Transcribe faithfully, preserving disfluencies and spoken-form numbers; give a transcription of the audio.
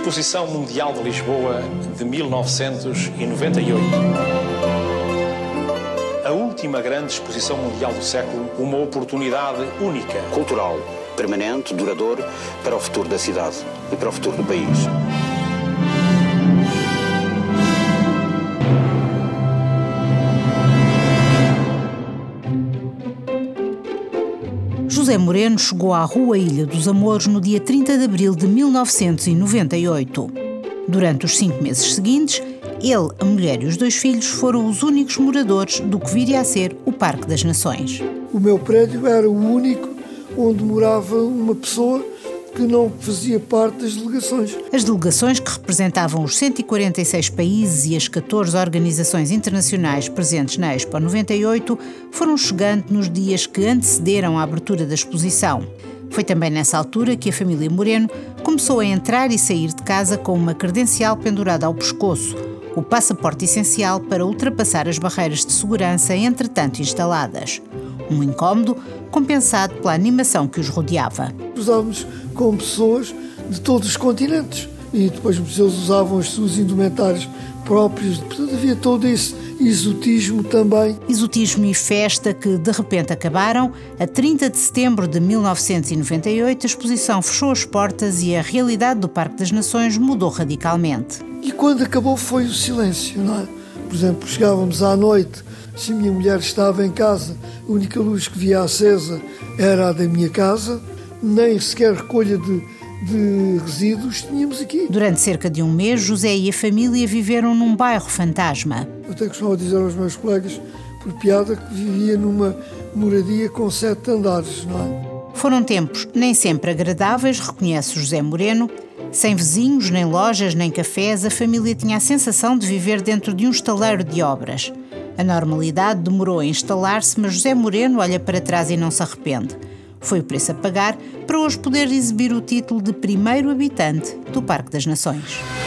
Exposição Mundial de Lisboa de mil novecentos e noventa e oito. A última grande exposição mundial do século, uma oportunidade única. Cultural, permanente, duradouro, para o futuro da cidade e para o futuro do país. José Moreno chegou à Rua Ilha dos Amores no dia trinta de abril de mil novecentos e noventa e oito. Durante os cinco meses seguintes, ele, a mulher e os dois filhos foram os únicos moradores do que viria a ser o Parque das Nações. O meu prédio era o único onde morava uma pessoa que não fazia parte das delegações. As delegações, que representavam os cento e quarenta e seis países e as catorze organizações internacionais presentes na Expo noventa e oito, foram chegando nos dias que antecederam a abertura da exposição. Foi também nessa altura que a família Moreno começou a entrar e sair de casa com uma credencial pendurada ao pescoço, o passaporte essencial para ultrapassar as barreiras de segurança entretanto instaladas. Um incómodo compensado pela animação que os rodeava. Usávamos com pessoas de todos os continentes e depois eles usavam as suas indumentárias próprias. Portanto, havia todo esse exotismo também. Exotismo e festa que de repente acabaram. A trinta de setembro de mil novecentos e noventa e oito, a exposição fechou as portas e a realidade do Parque das Nações mudou radicalmente. E quando acabou foi o silêncio, não é? Por exemplo, chegávamos à noite, se a minha mulher estava em casa, a única luz que via acesa era a da minha casa, nem sequer recolha de, de resíduos tínhamos aqui. Durante cerca de um mês, José e a família viveram num bairro fantasma. Eu até costumava dizer aos meus colegas, por piada, que vivia numa moradia com sete andares, não é? Foram tempos nem sempre agradáveis, reconhece José Moreno. Sem vizinhos, nem lojas, nem cafés, a família tinha a sensação de viver dentro de um estaleiro de obras. A normalidade demorou a instalar-se, mas José Moreno olha para trás e não se arrepende. Foi o preço a pagar para hoje poder exibir o título de primeiro habitante do Parque das Nações.